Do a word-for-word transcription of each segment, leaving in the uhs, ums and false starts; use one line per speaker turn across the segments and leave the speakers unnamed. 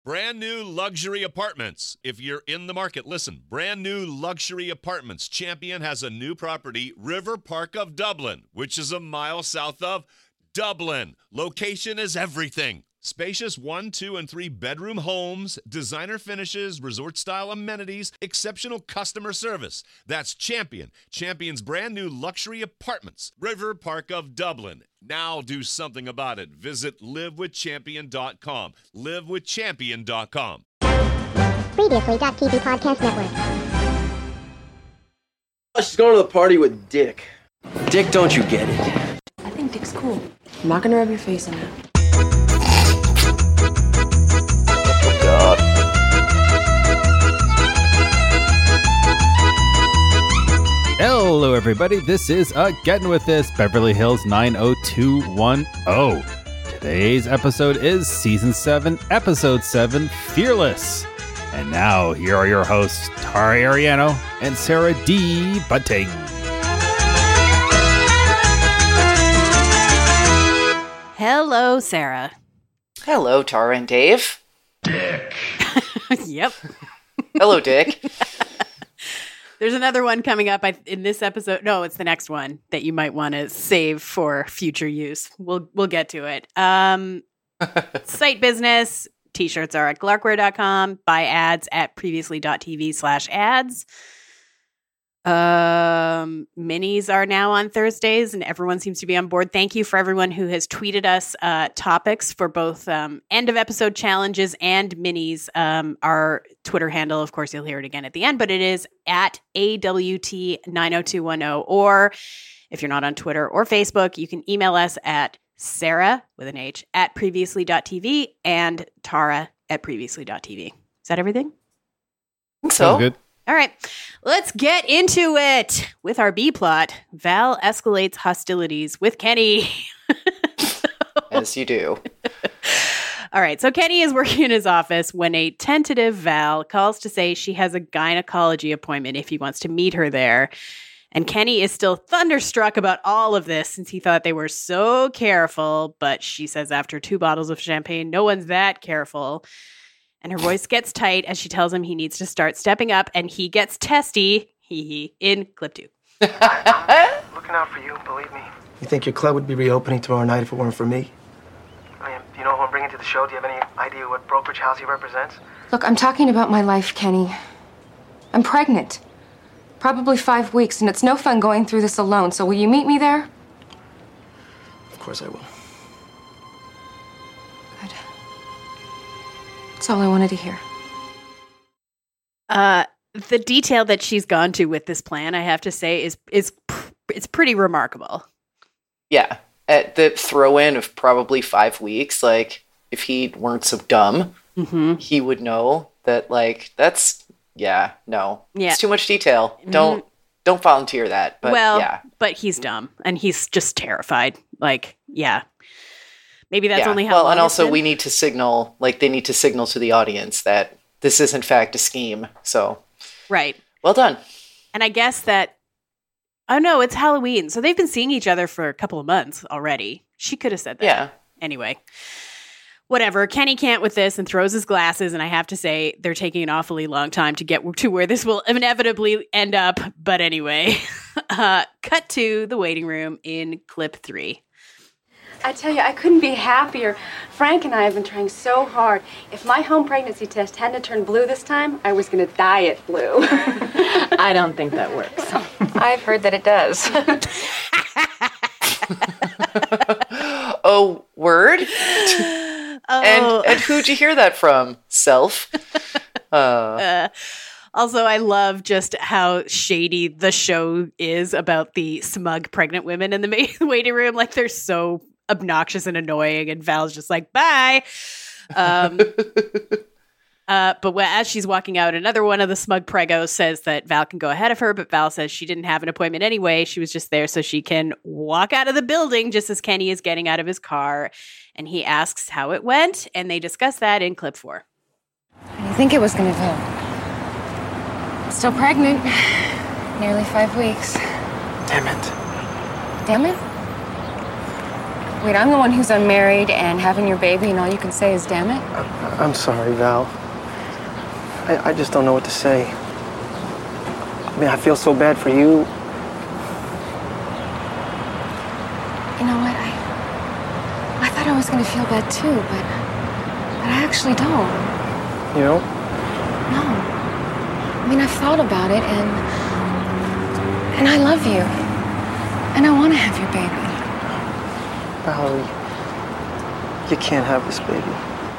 Brand new luxury apartments. If you're in the market, listen. Brand new luxury apartments. Champion has a new property, River Park of Dublin, which is a mile south of Dublin. Location is everything. Spacious one, two, and three bedroom homes, designer finishes, resort-style amenities, exceptional customer service. That's Champion. Champion's brand new luxury apartments. River Park of Dublin. Now do something about it. Visit live with champion dot com. live with champion dot com.
Previously, T V Podcast Network.
Oh, she's going to the party with Dick. Dick, don't you get it?
I think Dick's cool. I'm not gonna rub your face in it.
Oh, God.
Hello, everybody. This is uh, Getting With This, Beverly Hills nine oh two one oh. Today's episode is Season seven, Episode seven, Fearless. And now, here are your hosts, Tara Ariano and Sarah D. Bunting.
Hello, Sarah.
Hello, Tara and Dave.
Dick.
Yep.
Hello, Dick.
There's another one coming up in this episode. No, it's the next one that you might want to save for future use. We'll we'll get to it. Um, site business. T-shirts are at glarkware dot com. Buy ads at previously.tv slash ads. Um, minis are now on Thursdays, and everyone seems to be on board. Thank you for everyone who has tweeted us uh, topics for both um, end of episode challenges and minis. Um, our Twitter handle, of course, you'll hear it again at the end, but it is at A W T nine oh two one oh. Or if you're not on Twitter or Facebook, you can email us at Sarah with an H at previously.tv and Tara at previously.tv. Is that everything?
I think so.
Sounds good.
All right, let's get into it. With our B plot, Val escalates hostilities with Kenny.
As you do.
All right, so Kenny is working in his office when a tentative Val calls to say she has a gynecology appointment if he wants to meet her there. And Kenny is still thunderstruck about all of this since he thought they were so careful. But she says after two bottles of champagne, no one's that careful. And her voice gets tight as she tells him he needs to start stepping up, and he gets testy, hee hee, in clip two.
Looking out for you, believe me.
You think your club would be reopening tomorrow night if it weren't for me?
I mean, do you know who I'm bringing to the show? Do you have any idea what brokerage house he represents?
Look, I'm talking about my life, Kenny. I'm pregnant. Probably five weeks, and it's no fun going through this alone, so will you meet me there?
Of course I will.
Good. That's all I wanted to hear.
Uh, the detail that she's gone to with this plan, I have to say, is is it's pretty remarkable.
Yeah. At the throw-in of probably five weeks, like, if he weren't so dumb,
mm-hmm.
he would know that, like, that's, yeah, no.
Yeah.
It's too much detail. Mm-hmm. Don't don't volunteer that. But,
well,
yeah.
but he's dumb, and he's just terrified. Like, yeah. Maybe that's
yeah.
only how
well,
long
and also
been.
we need to signal, like, they need to signal to the audience that this is, in fact, a scheme. So,
right.
Well done.
And I guess that, oh no, it's Halloween. So they've been seeing each other for a couple of months already. She could have said that.
Yeah.
Anyway, whatever. Kenny can't with this and throws his glasses. And I have to say, they're taking an awfully long time to get to where this will inevitably end up. But anyway, uh, cut to the waiting room in clip three.
I tell you, I couldn't be happier. Frank and I have been trying so hard. If my home pregnancy test hadn't turned blue this time, I was going to die at blue.
I don't think that works.
I've heard that it does.
Oh, word?
Oh.
And, and who'd you hear that from? Self? Uh.
Uh, also, I love just how shady the show is about the smug pregnant women in the waiting room. Like, they're so obnoxious and annoying, and Val's just like, bye. Um, uh, but as she's walking out, another one of the smug pregos says that Val can go ahead of her, but Val says she didn't have an appointment anyway. She was just there so she can walk out of the building just as Kenny is getting out of his car. And he asks how it went, and they discuss that in clip four.
How do you think it was going to go? Still pregnant. Nearly five weeks.
Damn it.
Damn it? Wait, I'm the one who's unmarried and having your baby, and all you can say is, damn it?
I- I'm sorry, Val. I-, I just don't know what to say. I mean, I feel so bad for you.
You know what? I I thought I was going to feel bad too, but, but I actually don't.
You know?
No. I mean, I've thought about it, and and I love you. And I want to have your baby.
Valerie, you can't have this baby.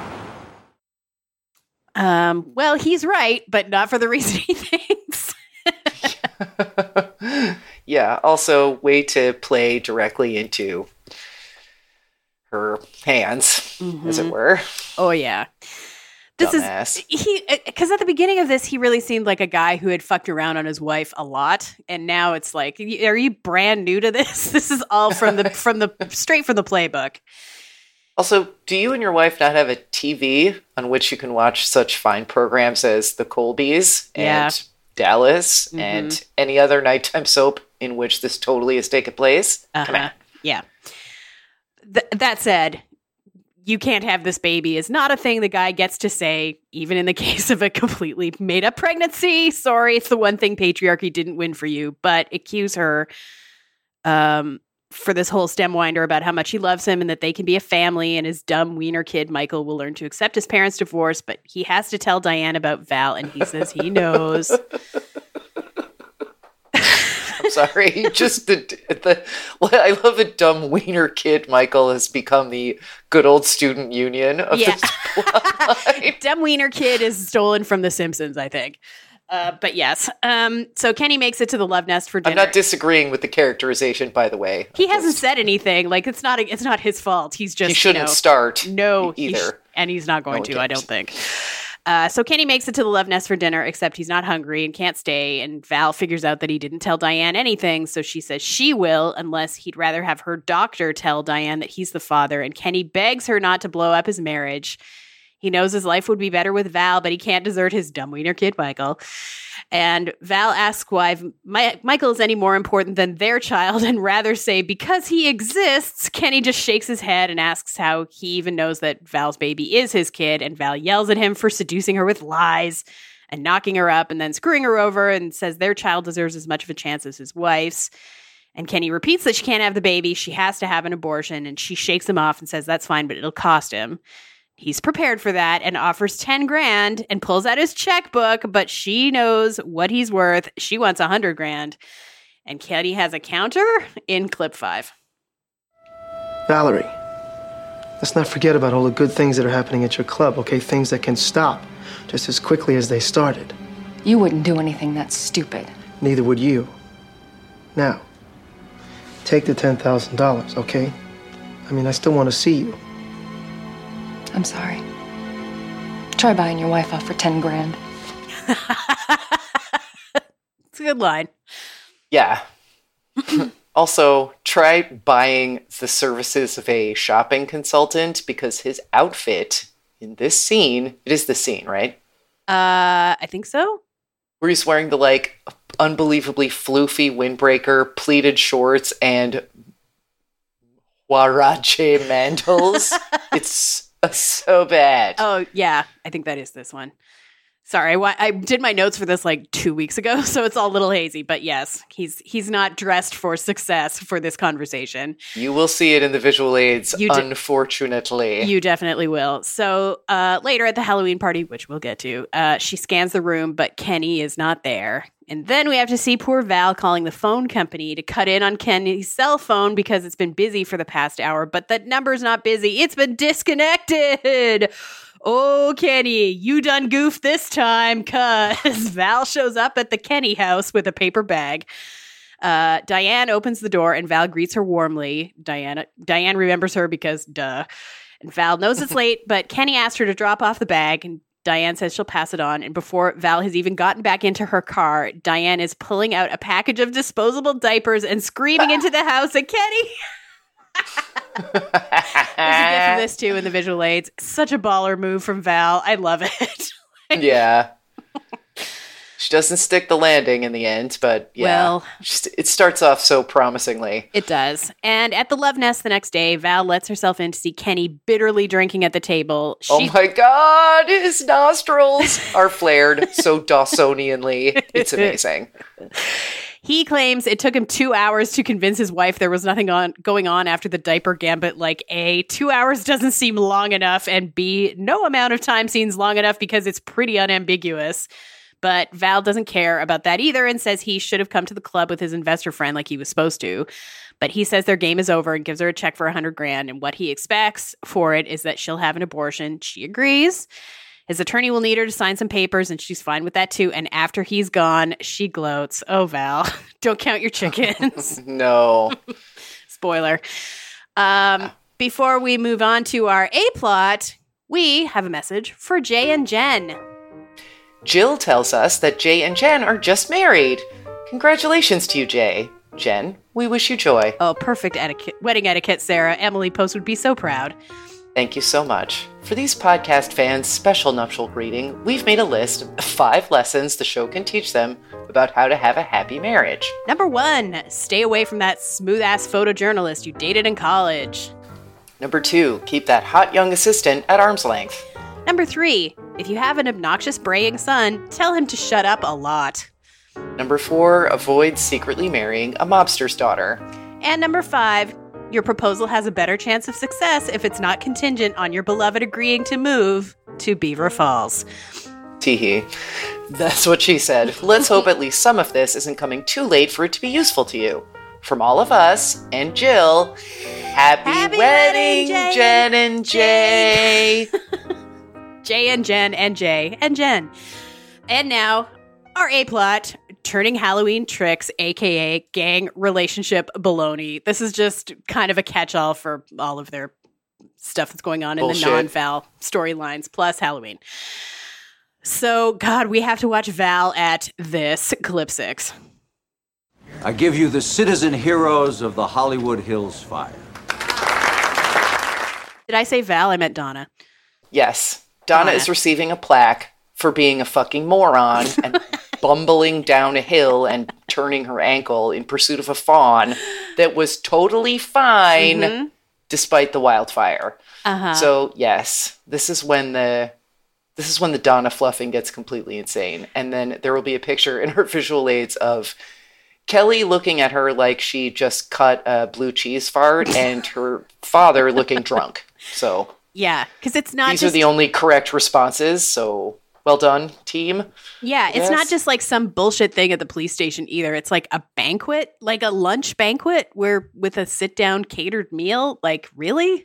Um, well, he's right, but not for the reason he thinks.
Yeah, also, way to play directly into her hands, mm-hmm. as it were.
Oh, yeah. This
Dumbass.
is he because at the beginning of this, he really seemed like a guy who had fucked around on his wife a lot, and now it's like, are you brand new to this? This is all from the from the straight from the playbook.
Also, do you and your wife not have a T V on which you can watch such fine programs as The Colbys and
Yeah.
Dallas
Mm-hmm.
and any other nighttime soap in which this totally has taken place?
Uh-huh.
Come on.
Yeah. Th- that said, you can't have this baby is not a thing the guy gets to say, even in the case of a completely made up pregnancy. Sorry, it's the one thing patriarchy didn't win for you, but accuse her um, for this whole stem winder about how much he loves him and that they can be a family, and his dumb wiener kid, Michael, will learn to accept his parents' divorce, but he has to tell Diane about Val, and he says he knows.
I'm sorry. Just the, the I love the dumb wiener kid Michael has become the good old student union of
Yeah.
this plotline.
Dumb wiener kid is stolen from The Simpsons, I think. Uh, but yes. Um, so Kenny makes it to the love nest for dinner.
I'm not disagreeing with the characterization, by the way.
He hasn't said anything. Like it's not. It's not his fault. He's just.
He shouldn't
you know,
start
No, he
either.
sh- and he's not going
No, he
to. I
can't.
don't think. Uh, so Kenny makes it to the love nest for dinner, except he's not hungry and can't stay. And Val figures out that he didn't tell Diane anything, so she says she will, unless he'd rather have her doctor tell Diane that he's the father. And Kenny begs her not to blow up his marriage. He knows his life would be better with Val, but he can't desert his dumb wiener kid, Michael. And Val asks why My- Michael is any more important than their child, and rather say because he exists. Kenny just shakes his head and asks how he even knows that Val's baby is his kid, and Val yells at him for seducing her with lies and knocking her up and then screwing her over, and says their child deserves as much of a chance as his wife's. And Kenny repeats that she can't have the baby, she has to have an abortion, and she shakes him off and says that's fine, but it'll cost him. He's prepared for that and offers ten grand and pulls out his checkbook, but she knows what he's worth. She wants a hundred grand. And Kenny has a counter in clip five.
Valerie, let's not forget about all the good things that are happening at your club, okay? Things that can stop just as quickly as they started.
You wouldn't do anything that stupid.
Neither would you. Now, take the ten thousand dollars, okay? I mean, I still want to see you.
I'm sorry. Try buying your wife off for ten grand.
It's a good line.
Yeah. Also, try buying the services of a shopping consultant because his outfit in this scene, it is the scene, right?
Uh, I think so.
Where he's wearing the, like, unbelievably floofy windbreaker, pleated shorts, and huarache mantles. It's so bad.
Oh, yeah. I think that is this one. Sorry, I, wa- I did my notes for this like two weeks ago, so it's all a little hazy. But yes, he's he's not dressed for success for this conversation.
You will see it in the visual aids,
You d-
unfortunately.
You definitely will. So uh, later at the Halloween party, which we'll get to, uh, she scans the room, but Kenny is not there. And then we have to see poor Val calling the phone company to cut in on Kenny's cell phone because it's been busy for the past hour, but that number's not busy. It's been disconnected. Oh, Kenny, you done goofed this time, cuz Val shows up at the Kenny house with a paper bag. Uh, Diane opens the door and Val greets her warmly. Diana, Diane remembers her because duh. And Val knows it's late, but Kenny asked her to drop off the bag, and Diane says she'll pass it on. And before Val has even gotten back into her car, Diane is pulling out a package of disposable diapers and screaming into the house at Kenny. There's a gif of this too in the visual aids. Such a baller move from Val. I love it.
Yeah. She doesn't stick the landing in the end, but yeah,
Well-
just, it starts off so promisingly.
It does. And at the Love Nest the next day, Val lets herself in to see Kenny bitterly drinking at the table. She-
Oh my god, his nostrils are flared so Dawsonianly. It's amazing.
He claims it took him two hours to convince his wife there was nothing on going on after the diaper gambit. Like, A, two hours doesn't seem long enough, and B, no amount of time seems long enough because it's pretty unambiguous. But Val doesn't care about that either and says he should have come to the club with his investor friend like he was supposed to. But he says their game is over and gives her a check for a hundred grand, and what he expects for it is that she'll have an abortion. She agrees. His attorney will need her to sign some papers, and she's fine with that too. And after he's gone, she gloats. Oh, Val, don't count your chickens.
No.
Spoiler. Um, before we move on to our A-plot, we have a message for Jay and Jen.
Jill tells us that Jay and Jen are just married. Congratulations to you, Jay. Jen, we wish you joy.
Oh, perfect etiquette, wedding etiquette, Sarah. Emily Post would be so proud.
Thank you so much. For these podcast fans' special nuptial greeting, we've made a list of five lessons the show can teach them about how to have a happy marriage.
Number one, stay away from that smooth-ass photojournalist you dated in college.
Number two, keep that hot young assistant at arm's length.
Number three, if you have an obnoxious braying son, tell him to shut up a lot.
Number four, avoid secretly marrying a mobster's daughter.
And number five, your proposal has a better chance of success if it's not contingent on your beloved agreeing to move to Beaver Falls.
Teehee. That's what she said. Let's hope at least some of this isn't coming too late for it to be useful to you. From all of us and Jill, happy,
Happy
wedding,
wedding, Jay
Jen and Jay.
Jay and Jen and Jay and Jen. And now, our A-plot, turning Halloween tricks, aka gang relationship baloney. This is just kind of a catch-all for all of their stuff that's going on in
Bullshit.
the non-Val storylines, plus Halloween. So, God, we have to watch Val at this, clip six.
I give you the citizen heroes of the Hollywood Hills fire.
Did I say Val? I meant Donna.
Yes, Donna
Donna.
is receiving a plaque for being a fucking moron and bumbling down a hill and turning her ankle in pursuit of a fawn that was totally fine
Mm-hmm.
despite the wildfire.
Uh-huh.
So yes, this is when the this is when the Donna fluffing gets completely insane. And then there will be a picture in her visual aids of Kelly looking at her like she just cut a blue cheese fart and her father looking drunk. So
Yeah, because it's not
these
just...
are the only correct responses, so well done, team.
Yeah, it's
Yes.
not just like some bullshit thing at the police station either. It's like a banquet, like a lunch banquet where with a sit-down catered meal. Like, really?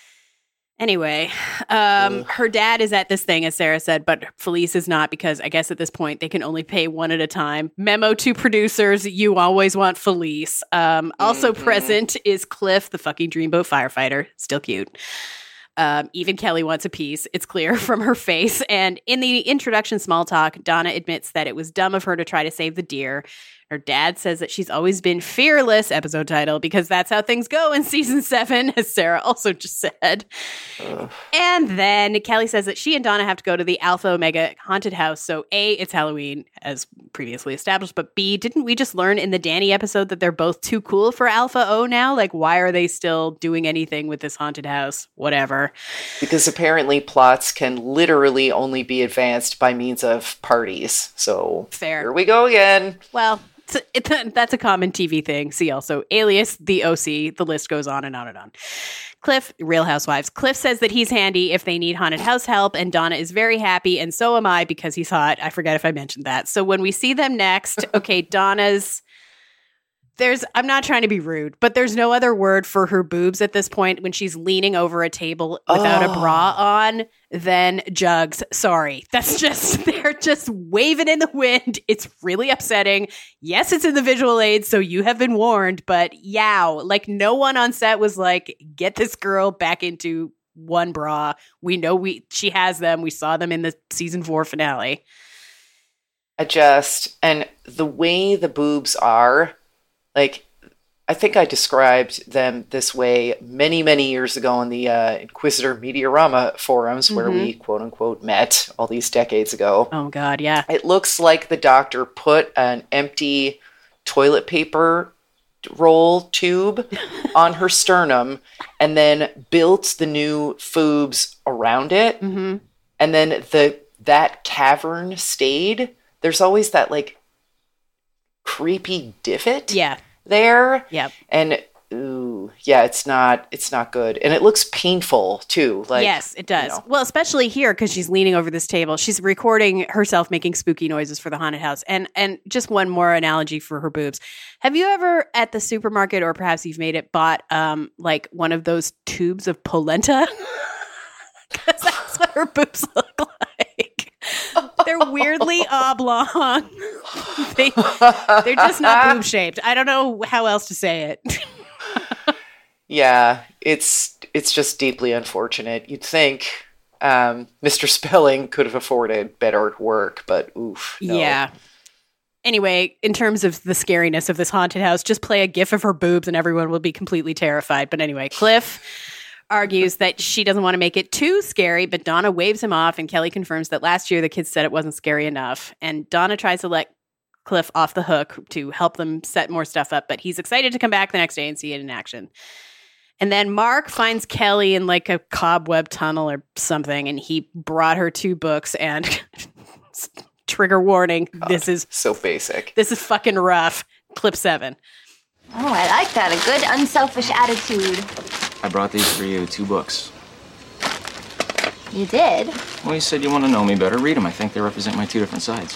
Anyway, um, her dad is at this thing, as Sarah said, but Felice is not because I guess at this point they can only pay one at a time. Memo to producers, you always want Felice. Um, also
Mm-hmm.
present is Cliff, the fucking dreamboat firefighter. Still cute. Um, even Kelly wants a piece. It's clear from her face. And in the introduction small talk, Donna admits that it was dumb of her to try to save the deer. Her dad says that she's always been fearless, episode title, because that's how things go in season seven, as Sarah also just said.
Ugh.
And then Kelly says that she and Donna have to go to the Alpha Omega haunted house. So A, it's Halloween, as previously established. But B, didn't we just learn in the Danny episode that they're both too cool for Alpha O now? Like, why are they still doing anything with this haunted house? Whatever.
Because apparently plots can literally only be advanced by means of parties. So
Fair.
Here we go again.
Well, it's a, it's a, that's a common T V thing. See also Alias, The O C, the list goes on and on and on. Cliff, Real Housewives. Cliff says that he's handy if they need haunted house help, and Donna is very happy, and so am I because he's hot. I forget if I mentioned that. So when we see them next, okay, Donna's... There's, I'm not trying to be rude, but there's no other word for her boobs at this point when she's leaning over a table without
Oh.
a bra on than jugs. Sorry. That's just, they're just waving in the wind. It's really upsetting. Yes, it's in the visual aids, so you have been warned, but yow. Like, no one on set was like, get this girl back into one bra. We know we she has them. We saw them in the season four finale.
I just, and the way the boobs are, like, I think I described them this way many, many years ago on the uh, Inquisitor Mediarama forums where
Mhm.
we, quote unquote, met all these decades ago.
Oh, God, yeah.
It looks like the doctor put an empty toilet paper roll tube on her sternum and then built the new foobs around it.
Mm-hmm.
And then the that cavern stayed. There's always that, like, creepy divot.
Yeah.
There.
Yep.
And ooh, yeah, it's not it's not good. And it looks painful too. Like
yes, it does.
You know.
Well, especially here because she's leaning over this table. She's recording herself making spooky noises for the haunted house. And and just one more analogy for her boobs. Have you ever at the supermarket, or perhaps you've made it, bought um like one of those tubes of polenta? Because that's what her boobs look like. They're weirdly oblong. they, they're just not boob shaped. I don't know how else to say it.
Yeah, it's it's just deeply unfortunate. You'd think um, Mister Spelling could have afforded better work, but oof. No.
Yeah. Anyway, in terms of the scariness of this haunted house, just play a gif of her boobs and everyone will be completely terrified. But anyway, Cliff argues that she doesn't want to make it too scary, but Donna waves him off, and Kelly confirms that last year the kids said it wasn't scary enough. And Donna tries to let Cliff off the hook to help them set more stuff up, but he's excited to come back the next day and see it in action. And then Mark finds Kelly in like a cobweb tunnel or something, and he brought her two books and trigger warning,
God,
this is
so basic.
This is fucking rough. Clip seven.
Oh, I like that. A good unselfish attitude.
I brought these for you, two books.
You did?
Well, you said you want to know me better. Read them. I think they represent my two different sides.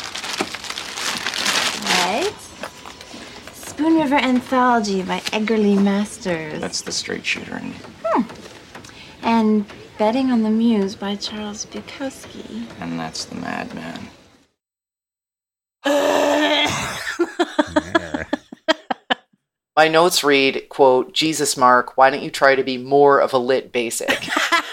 Right. Spoon River Anthology by Edgar Lee Masters.
That's the straight shooter in me.
Hmm. And Betting on the Muse by Charles Bukowski.
And that's the madman.
My notes read, quote, Jesus, Mark, why don't you try to be more of a lit basic?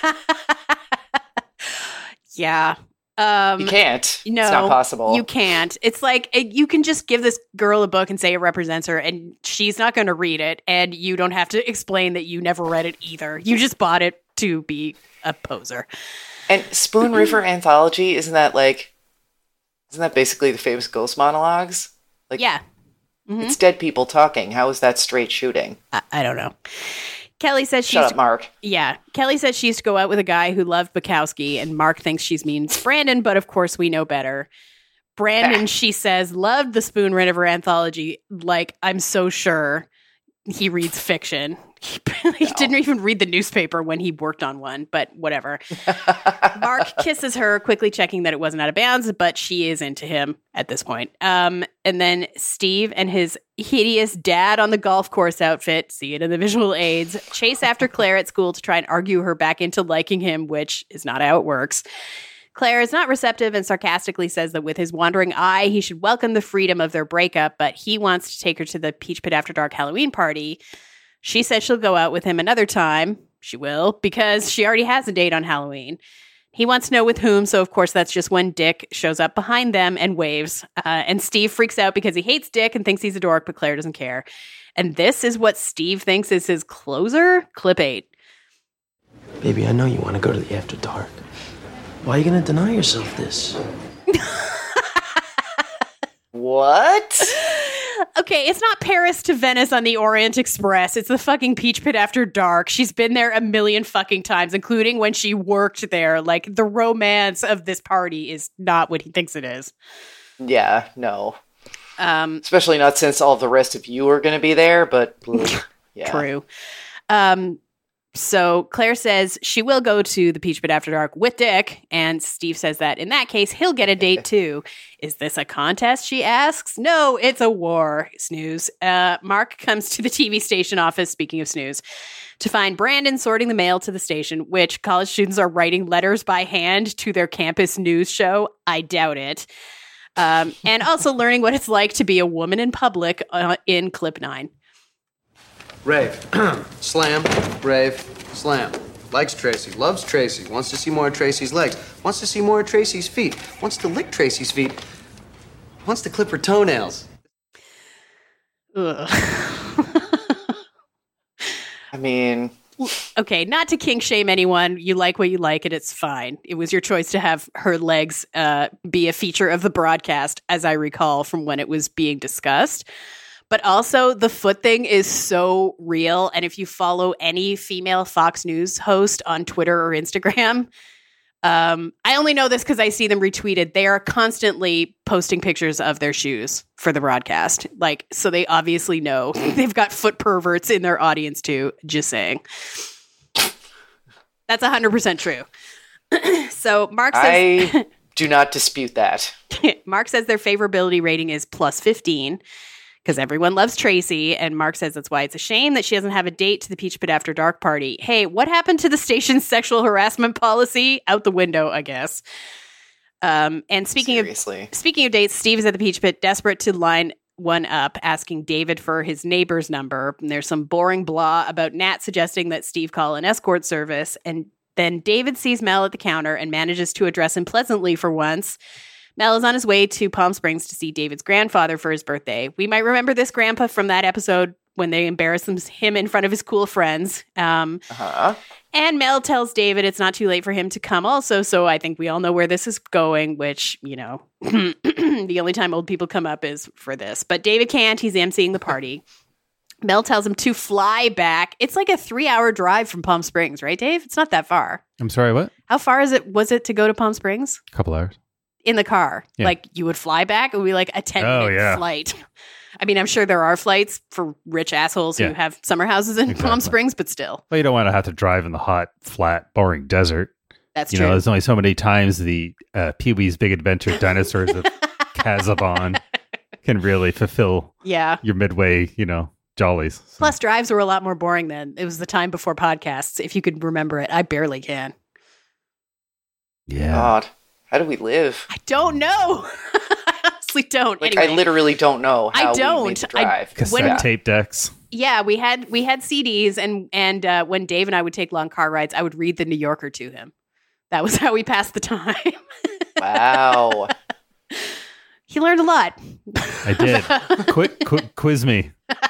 Yeah. Um,
you can't.
No,
it's not possible.
You can't. It's like it, you can just give this girl a book and say it represents her, and she's not going to read it, and you don't have to explain that you never read it either. You just bought it to be a poser.
And Spoon River Anthology, isn't that like, isn't that basically the famous ghost monologues? Like,
yeah. Mm-hmm.
It's dead people talking. How is that straight shooting?
I, I don't know. Kelly says she's
Shut up, Mark.
Yeah. Kelly says she used to go out with a guy who loved Bukowski, and Mark thinks she's means Brandon, but of course we know better. Brandon, she says, loved the Spoon River Anthology. Like, I'm so sure he reads fiction. He, he
No.
didn't even read the newspaper when he worked on one, but whatever. Mark kisses her, quickly checking that it wasn't out of bounds, but she is into him at this point. Um, and then Steve and his hideous dad on the golf course outfit, see it in the visual aids, chase after Claire at school to try and argue her back into liking him, which is not how it works. Claire is not receptive and sarcastically says that with his wandering eye, he should welcome the freedom of their breakup, but he wants to take her to the Peach Pit After Dark Halloween party. She says she'll go out with him another time. She will, because she already has a date on Halloween. He wants to know with whom, so of course that's just when Dick shows up behind them and waves. Uh, and Steve freaks out because he hates Dick and thinks he's a dork, but Claire doesn't care. And this is what Steve thinks is his closer. Clip eight.
Baby, I know you want to go to the After Dark. Why are you going to deny yourself this?
What?
Okay, it's not Paris to Venice on the Orient Express. It's the fucking Peach Pit After Dark. She's been there a million fucking times, including when she worked there. Like, the romance of this party is not what he thinks it is.
Yeah, no.
Um,
Especially not since all the rest of you are going to be there, but yeah.
True. Um, so Claire says she will go to the Peach Pit After Dark with Dick, and Steve says that in that case, he'll get a date too. Is this a contest, she asks? No, it's a war. Snooze. Uh, Mark comes to the T V station office, speaking of snooze, to find Brandon sorting the mail to the station, which college students are writing letters by hand to their campus news show. I doubt it. Um, and also learning what it's like to be a woman in public uh, in clip nine.
Rave. Slam. Rave. Slam. Likes Tracy. Loves Tracy. Wants to see more of Tracy's legs. Wants to see more of Tracy's feet. Wants to lick Tracy's feet. Wants to clip her toenails.
Ugh.
I mean...
Okay, not to kink shame anyone. You like what you like, and it's fine. It was your choice to have her legs uh, be a feature of the broadcast, as I recall from when it was being discussed. But also, the foot thing is so real. And if you follow any female Fox News host on Twitter or Instagram, um, I only know this because I see them retweeted. They are constantly posting pictures of their shoes for the broadcast. Like, so they obviously know they've got foot perverts in their audience too. Just saying. That's one hundred percent true. So Mark says...
I do not dispute that.
Mark says their favorability rating is plus fifteen because everyone loves Tracy. And Mark says that's why it's a shame that she doesn't have a date to the Peach Pit After Dark party. Hey, what happened to the station's sexual harassment policy? Out the window, I guess. Um, and speaking
Seriously.
of speaking of dates, Steve is at the Peach Pit, desperate to line one up, asking David for his neighbor's number. And there's some boring blah about Nat suggesting that Steve call an escort service. And then David sees Mel at the counter and manages to address him pleasantly for once. Mel is on his way to Palm Springs to see David's grandfather for his birthday. We might remember this grandpa from that episode when they embarrassed him in front of his cool friends. Um,
uh-huh.
And Mel tells David it's not too late for him to come also, so I think we all know where this is going, which, you know, the only time old people come up is for this. But David can't. He's emceeing the party. Mel tells him to fly back. It's like a three-hour drive from Palm Springs, right, Dave? It's not that far.
I'm sorry, what?
How far is it? Was it to go to Palm Springs?
A couple hours.
In the car.
Yeah.
Like, you would fly back? It would be like a ten-minute
Oh, yeah.
flight. I mean, I'm sure there are flights for rich assholes
Yeah.
who have summer houses in
Exactly.
Palm Springs, but still.
Well, you don't want to have to drive in the hot, flat, boring desert.
That's
you
true.
know, there's only so many times the uh, Pee-wee's Big Adventure dinosaurs of Kazabon can really fulfill
Yeah.
your midway, you know, jollies.
Plus, drives were a lot more boring then. It was the time before podcasts, if you could remember it. I barely can.
Yeah.
God, how do we live?
I don't know. I honestly don't.
Like,
anyway,
I literally don't know
I
how
don't.
we made the
I-
drive.
Cassette
when-
tape decks.
yeah, we had we had C Ds, and and uh, when Dave and I would take long car rides, I would read the New Yorker to him. That was how we passed the time.
Wow.
He learned a lot.
I did. Quick, qu- quiz me.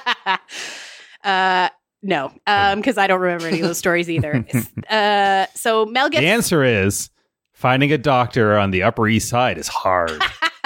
uh, no, because I don't remember any of those stories either. uh, so Mel gets
The answer is finding a doctor on the Upper East Side is hard.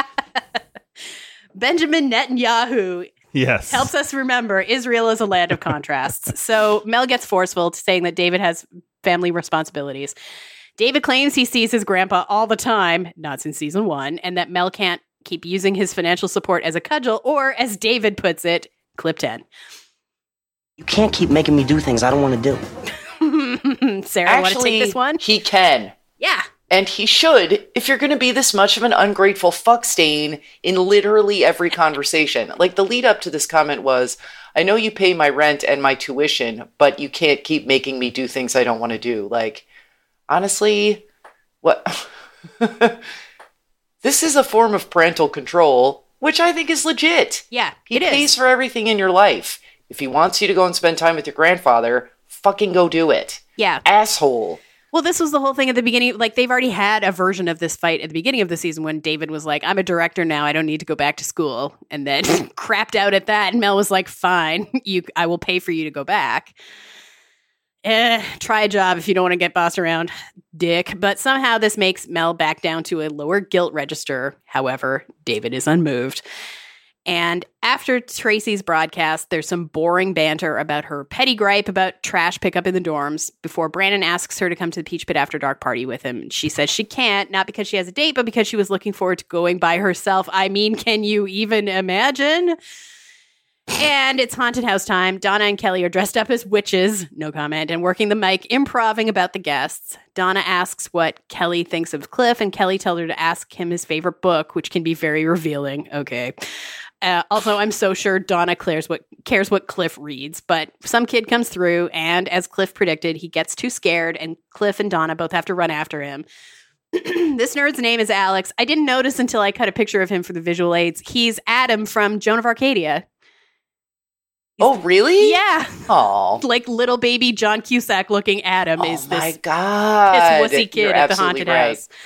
Benjamin Netanyahu
Yes.
helps us remember Israel is a land of contrasts. So Mel gets forceful, saying that David has family responsibilities. David claims he sees his grandpa all the time, not since season one, and that Mel can't keep using his financial support as a cudgel, or as David puts it, clip ten.
You can't keep making me do things I don't want to do.
Sarah, want to
Actually,
take this one?
he can.
Yeah.
And he should, if you're going to be this much of an ungrateful fuck stain in literally every conversation. Like, the lead up to this comment was, I know you pay my rent and my tuition, but you can't keep making me do things I don't want to do. Like, honestly, what? This is a form of parental control, which I think is legit.
Yeah,
He
it is.
pays for everything in your life. If he wants you to go and spend time with your grandfather, fucking go do it.
Yeah.
Asshole.
Well, this was the whole thing at the beginning. Like, they've already had a version of this fight at the beginning of the season when David was like, I'm a director now. I don't need to go back to school. And then crapped out at that. And Mel was like, fine, you, I will pay for you to go back. Eh, try a job if you don't want to get bossed around, dick. But somehow this makes Mel back down to a lower guilt register. However, David is unmoved. And after Tracy's broadcast, there's some boring banter about her petty gripe about trash pickup in the dorms before Brandon asks her to come to the Peach Pit After Dark party with him. She says she can't, not because she has a date, but because she was looking forward to going by herself. I mean, can you even imagine? And it's haunted house time. Donna and Kelly are dressed up as witches, no comment, and working the mic, improving about the guests. Donna asks what Kelly thinks of Cliff, and Kelly tells her to ask him his favorite book, which can be very revealing. Okay. Uh, also, I'm so sure Donna cares what, cares what Cliff reads, but some kid comes through, and as Cliff predicted, he gets too scared, and Cliff and Donna both have to run after him. This nerd's name is Alex. I didn't notice until I cut a picture of him for the visual aids. He's Adam from Joan of Arcadia.
Oh, really?
Yeah.
Oh,
Like little baby John Cusack looking Adam
oh
is
my
this,
God.
this wussy kid
You're
at the
absolutely
haunted
right.
house.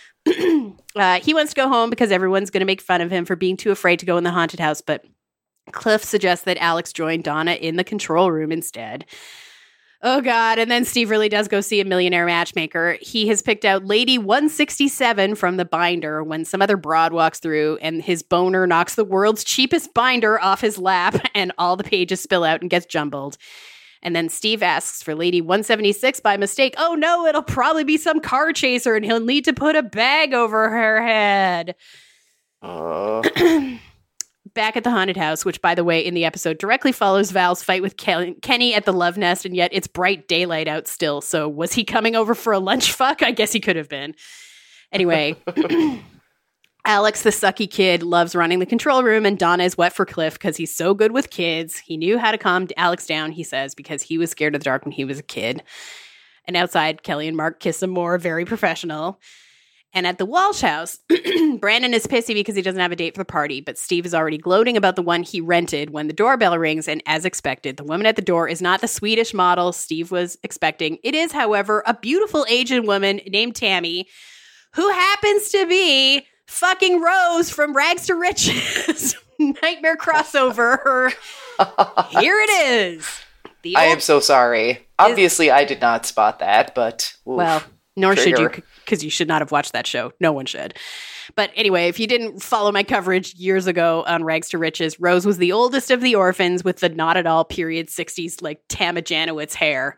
uh, he wants to go home because everyone's going to make fun of him for being too afraid to go in the haunted house, but Cliff suggests that Alex join Donna in the control room instead. Oh, God. And then Steve really does go see a millionaire matchmaker. He has picked out Lady one sixty-seven from the binder when some other broad walks through and his boner knocks the world's cheapest binder off his lap and all the pages spill out and gets jumbled. And then Steve asks for Lady one seventy-six by mistake. Oh, no, it'll probably be some car chaser and he'll need to put a bag over her head.
Uh.
Back at the haunted house, which, by the way, in the episode directly follows Val's fight with Ken- Kenny at the Love Nest, and yet it's bright daylight out still. So was he coming over for a lunch fuck? I guess he could have been. Anyway, Alex, the sucky kid, loves running the control room, and Donna is wet for Cliff because he's so good with kids. He knew how to calm Alex down, he says, because he was scared of the dark when he was a kid. And outside, Kelly and Mark kiss some more, very professional. And at the Walsh house, Brandon is pissy because he doesn't have a date for the party, but Steve is already gloating about the one he rented when the doorbell rings, and as expected, the woman at the door is not the Swedish model Steve was expecting. It is, however, a beautiful Asian woman named Tammy, who happens to be fucking Rose from Rags to Riches. Nightmare crossover. Here it is. The
I
old-
am so sorry. Obviously, I did not spot that, but... Oof.
Well... Nor
Trigger.
should you, because you should not have watched that show. No one should. But anyway, if you didn't follow my coverage years ago on Rags to Riches, Rose was the oldest of the orphans with the not at all period sixties, like Tama Janowitz hair.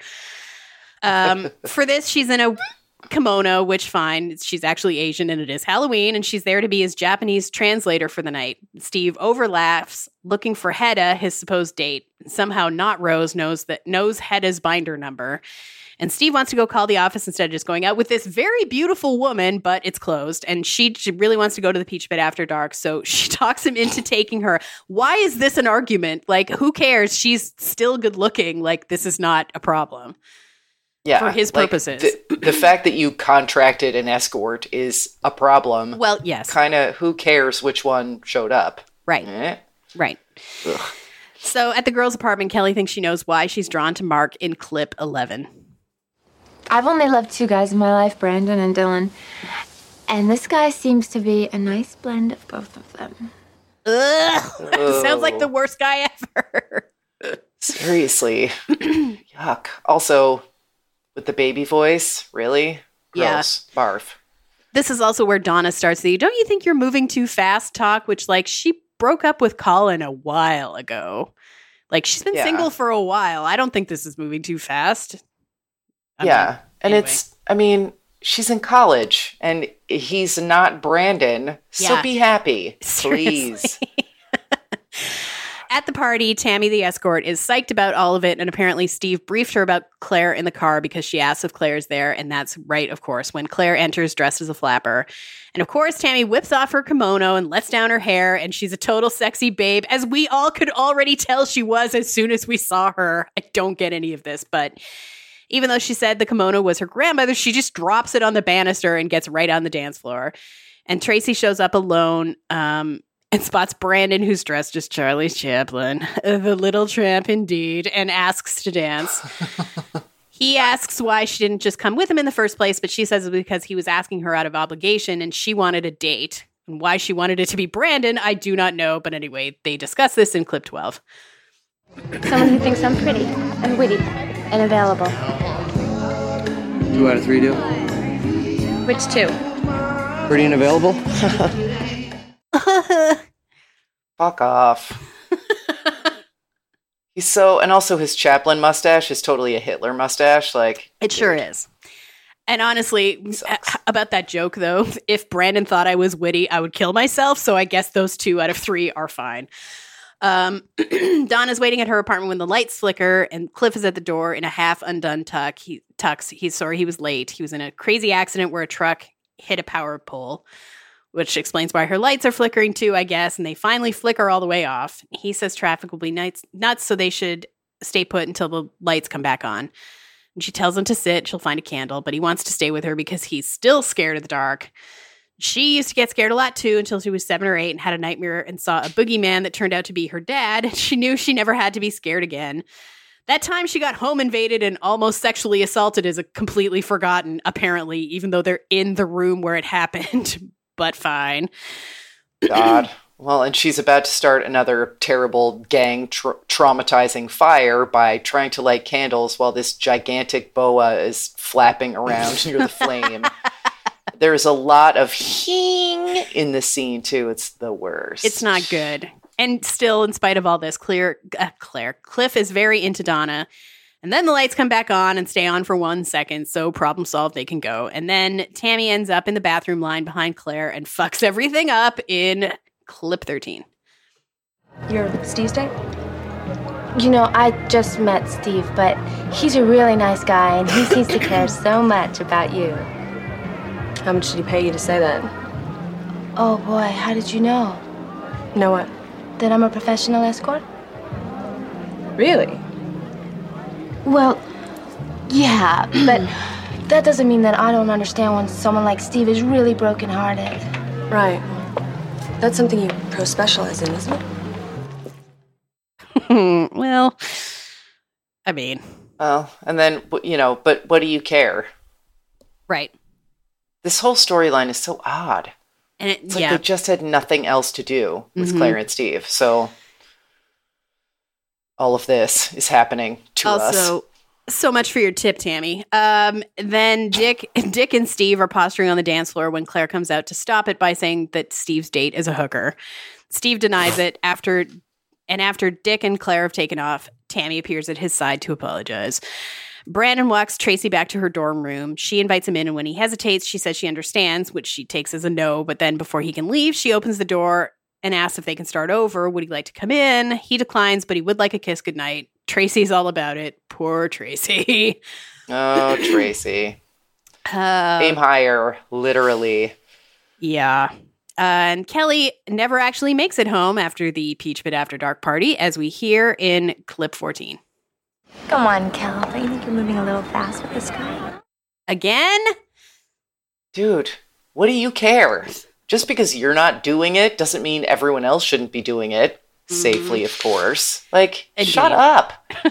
Um, for this, she's in a kimono, which fine. She's actually Asian and it is Halloween, and she's there to be his Japanese translator for the night. Steve overlaps, looking for Hedda, his supposed date. Somehow not Rose knows that knows Hedda's binder number. And Steve wants to go call the office instead of just going out with this very beautiful woman, but it's closed. And she, she really wants to go to the Peach Pit after dark. So she talks him into taking her. Why is this an argument? Like, who cares? She's still good looking. Like, this is not a problem.
Yeah,
for his
like,
purposes.
The, the fact that you contracted an escort is a problem.
Well, yes.
Kind of, who cares which one showed up?
Right.
Eh?
Right.
Ugh.
So at the girls' apartment, Kelly thinks she knows why she's drawn to Mark in clip eleven.
I've only loved two guys in my life, Brandon and Dylan. And this guy seems to be a nice blend of both of them.
Ugh.
Oh.
Sounds like the worst guy ever.
Seriously. Yuck. Also, with the baby voice, really? Gross.
Yeah.
Barf.
This is also where Donna starts the, don't you think you're moving too fast talk, which, like, she broke up with Colin a while ago. Like, she's been
Yeah.
single for a while. I don't think this is moving too fast. I
yeah.
mean,
and
anyway.
it's, I mean, she's in college and he's not Brandon. So
Yeah.
be happy.
Seriously.
Please.
At the party, Tammy, the escort, is psyched about all of it, and apparently Steve briefed her about Claire in the car because she asks if Claire's there, and that's right, of course, when Claire enters dressed as a flapper. And of course, Tammy whips off her kimono and lets down her hair, and she's a total sexy babe, as we all could already tell she was as soon as we saw her. I don't get any of this, but even though she said the kimono was her grandmother, she just drops it on the banister and gets right on the dance floor. And Tracy shows up alone, um... and spots Brandon, who's dressed as Charlie Chaplin, the little tramp indeed, and asks to dance. He asks why she didn't just come with him in the first place, but she says it's because he was asking her out of obligation and she wanted a date. And why she wanted it to be Brandon, I do not know. But anyway, they discuss this in clip twelve.
Someone who thinks I'm pretty and witty and available.
Two out of three deal?
Which two?
Pretty and available?
Fuck off. He's so, and also his Chaplin mustache is totally a Hitler mustache. Like,
It sure is. And honestly, a- about that joke, though, if Brandon thought I was witty, I would kill myself. So I guess those two out of three are fine. Um, Donna's waiting at her apartment when the lights flicker, and Cliff is at the door in a half undone tuck. He tucks. He's sorry he was late. He was in a crazy accident where a truck hit a power pole, which explains why her lights are flickering too, I guess. And they finally flicker all the way off. He says traffic will be nuts, nuts, so they should stay put until the lights come back on. And she tells him to sit. She'll find a candle, but he wants to stay with her because he's still scared of the dark. She used to get scared a lot too until she was seven or eight and had a nightmare and saw a boogeyman that turned out to be her dad. She knew she never had to be scared again. That time she got home invaded and almost sexually assaulted is a completely forgotten, apparently, even though they're in the room where it happened. But fine.
God. Well, and she's about to start another terrible gang tra- traumatizing fire by trying to light candles while this gigantic boa is flapping around near the flame. There's a lot of hing in the scene, too. It's the worst.
It's not good. And still, in spite of all this, Claire, uh, Claire, Cliff is very into Donna. And then the lights come back on and stay on for one second, so problem solved, they can go. And then Tammy ends up in the bathroom line behind Claire and fucks everything up in clip thirteen.
You're Steve's date?
You know, I just met Steve, but he's a really nice guy, and he seems to care so much about you.
How much did he pay you to say that?
Oh boy, how did you know?
Know what?
That I'm a professional escort?
Really?
Well, yeah, but that doesn't mean that I don't understand when someone like Steve is really brokenhearted.
Right. That's something you pro-specialize in, isn't
it? Well, I mean.
Well, and then, you know, but what do you care?
Right.
This whole storyline is so odd.
And it,
it's like
yeah.
they just had nothing else to do with
Mm-hmm.
Claire and Steve. So all of this is happening to
also,
us.
Also, so much for your tip, Tammy. Um, then Dick, Dick and Steve are posturing on the dance floor when Claire comes out to stop it by saying that Steve's date is a hooker. Steve denies it after, and after Dick and Claire have taken off, Tammy appears at his side to apologize. Brandon walks Tracy back to her dorm room. She invites him in, and when he hesitates, she says she understands, which she takes as a no. But then before he can leave, she opens the door and asks if they can start over. Would he like to come in? He declines, but he would like a kiss goodnight. Tracy's all about it. Poor Tracy.
Oh, Tracy.
Uh,
Aim higher, literally.
Yeah. Uh, and Kelly never actually makes it home after the Peach Pit After Dark party, as we hear in clip fourteen.
Come on, Kel. Don't you think you're moving a little fast with this guy?
Again?
Dude, what do you care? Just because you're not doing it doesn't mean everyone else shouldn't be doing it. Mm-hmm. Safely, of course. Like, Indeed. Shut up.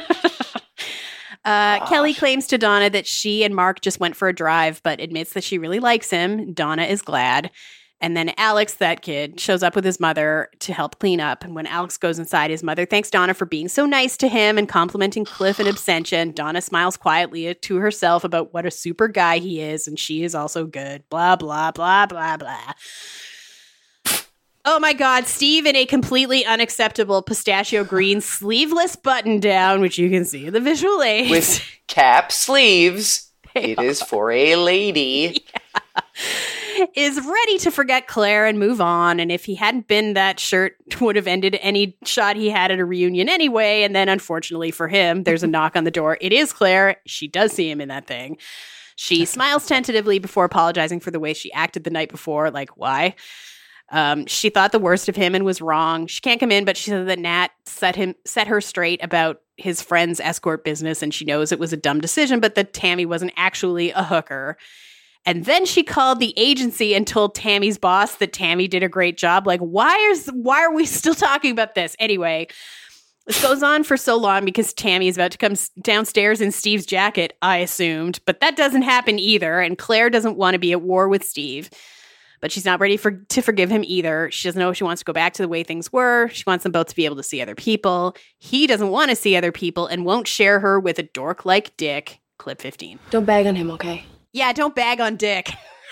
uh, Kelly claims to Donna that she and Mark just went for a drive, but admits that she really likes him. Donna is glad. And then Alex, that kid, shows up with his mother to help clean up. And when Alex goes inside, his mother thanks Donna for being so nice to him and complimenting Cliff and Absentia. Donna smiles quietly to herself about what a super guy he is, and she is also good. Blah, blah, blah, blah, blah. Oh my God, Steve in a completely unacceptable pistachio green sleeveless button down, which you can see in the visual aids.
With cap sleeves. They it are. Is for a lady.
Yeah. Is ready to forget Claire and move on. And if he hadn't been, that shirt would have ended any shot he had at a reunion anyway. And then unfortunately for him, there's a knock on the door. It is Claire. She does see him in that thing. She smiles tentatively before apologizing for the way she acted the night before. Like, why? Um, she thought the worst of him and was wrong. She can't come in, but she said that Nat set him set her straight about his friend's escort business, and she knows it was a dumb decision, but that Tammy wasn't actually a hooker. And then she called the agency and told Tammy's boss that Tammy did a great job. Like, why is why are we still talking about this? Anyway, this goes on for so long because Tammy is about to come downstairs in Steve's jacket, I assumed. But that doesn't happen either. And Claire doesn't want to be at war with Steve. But she's not ready for to forgive him either. She doesn't know if she wants to go back to the way things were. She wants them both to be able to see other people. He doesn't want to see other people and won't share her with a dork like Dick. Clip fifteen.
Don't bag on him, okay?
Yeah, don't bag on Dick.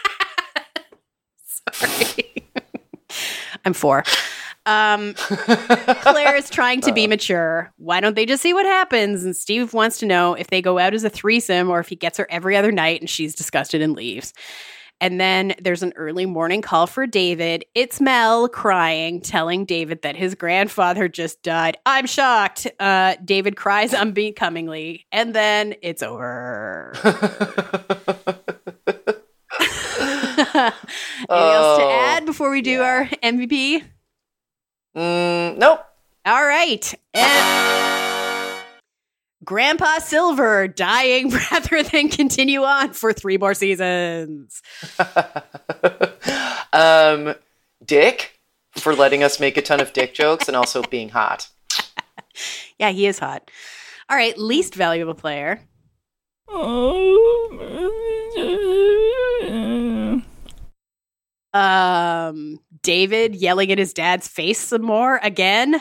Sorry. I'm four. Um, Claire is trying to be mature. Why don't they just see what happens? And Steve wants to know if they go out as a threesome or if he gets her every other night and she's disgusted and leaves. And then there's an early morning call for David. It's Mel crying, telling David that his grandfather just died. I'm shocked. Uh, David cries unbecomingly. And then it's over. Anything else to add before we do yeah. our M V P?
Mm, nope.
All right. And Grandpa Silver dying rather than continue on for three more seasons.
um, Dick, for letting us make a ton of dick jokes and also being hot.
Yeah, he is hot. All right, least valuable player. Um, David yelling at his dad's face some more again.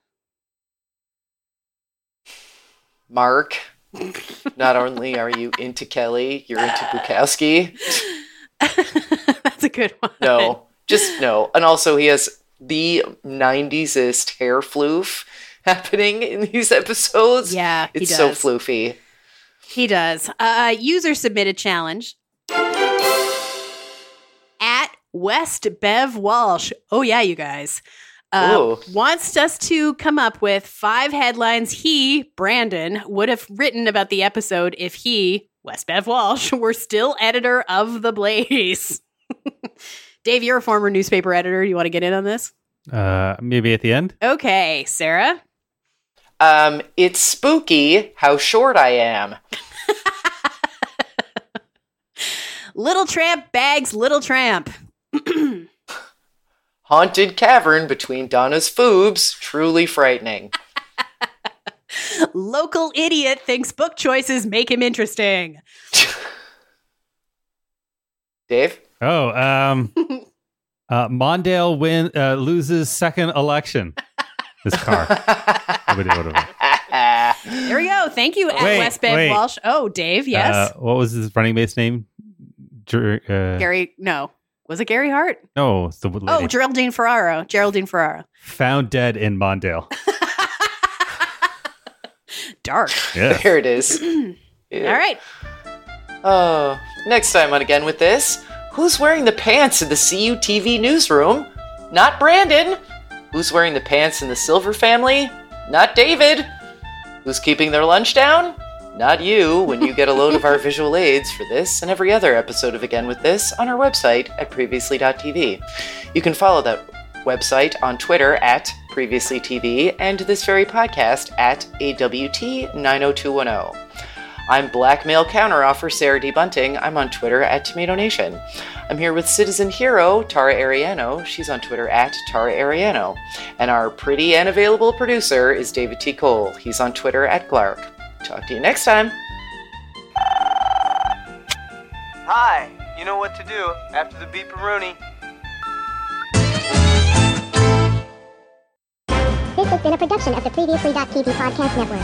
Mark, not only are you into Kelly, you're into Bukowski.
That's a good one.
No, just no. And also he has the nineties-ist hair floof happening in these episodes.
Yeah, he
it's
does.
so floofy.
He does. Uh, user submitted challenge. At West Bev Walsh. Oh, yeah, you guys. Uh, wants us to come up with five headlines he, Brandon, would have written about the episode if he, West Bev Walsh, were still editor of The Blaze. Dave, you're a former newspaper editor. You want to get in on this?
Uh, maybe at the end.
Okay, Sarah?
Um, it's spooky how short I am.
Little Tramp bags Little Tramp.
Haunted cavern between Donna's foobs, truly frightening.
Local idiot thinks book choices make him interesting.
Dave?
Oh, um, uh, Mondale win uh, loses second election. His car.
There we go. Thank you, at
Wait,
West Bev
wait.
Walsh. Oh, Dave, yes.
Uh, what was his running mate's name? Ger- uh,
Gary, no. Was it Gary Hart?
No, it's the lady.
Oh, Geraldine Ferraro. Geraldine Ferraro.
Found dead in Mondale.
Dark.
Yeah.
There it is.
All right.
Oh, next time on Again With This, who's wearing the pants in the C U T V newsroom? Not Brandon. Who's wearing the pants in the Silver family? Not David. Who's keeping their lunch down? Not you, when you get a load of our visual aids for this and every other episode of Again With This on our website at previously dot t v. You can follow that website on Twitter at previously t v and this very podcast at A W T nine oh two one oh. I'm Blackmail Counteroffer Sarah D. Bunting. I'm on Twitter at Tomato Nation. I'm here with Citizen Hero, Tara Ariano. She's on Twitter at Tara Ariano. And our pretty and available producer is David T. Cole. He's on Twitter at Clark. Talk to you next time.
Hi, you know what to do after the beeparoonie.
This has been a production of the previously dot t v podcast network.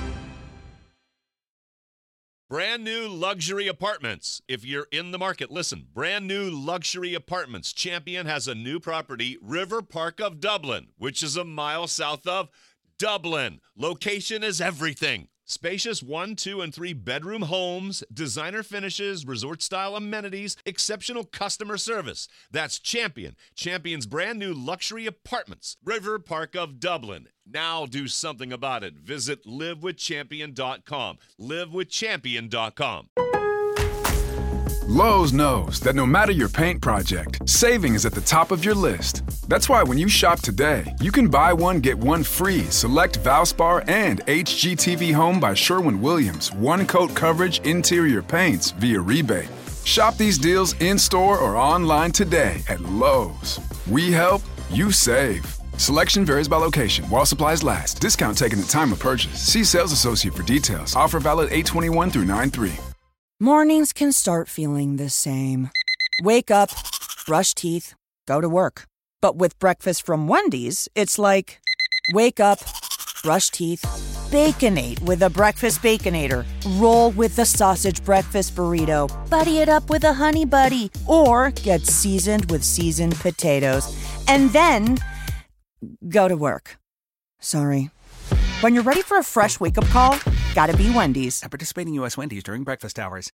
Brand new luxury apartments. If you're in the market, listen. Brand new luxury apartments. Champion has a new property, River Park of Dublin, which is a mile south of Dublin. Location is everything. Spacious one, two, and three bedroom homes, designer finishes, resort-style amenities, exceptional customer service. That's Champion. Champion's brand new luxury apartments, River Park of Dublin. Now do something about it. Visit live with champion dot com. live with champion dot com.
Lowe's knows that no matter your paint project, saving is at the top of your list. That's why when you shop today, you can buy one, get one free select Valspar and H G T V Home by Sherwin-Williams one-coat coverage interior paints via rebate. Shop these deals in-store or online today at Lowe's. We help, you save. Selection varies by location. While supplies last. Discount taken at time of purchase. See sales associate for details. Offer valid eight twenty-one through nine three.
Mornings can start feeling the same. Wake up, brush teeth, go to work. But with breakfast from Wendy's, it's like, wake up, brush teeth, Baconate with a breakfast Baconator. Roll with the sausage breakfast burrito. Buddy it up with a honey buddy. Or get seasoned with seasoned potatoes. And then go to work. Sorry. When you're ready for a fresh wake-up call, gotta be Wendy's.
At participating U S Wendy's during breakfast hours.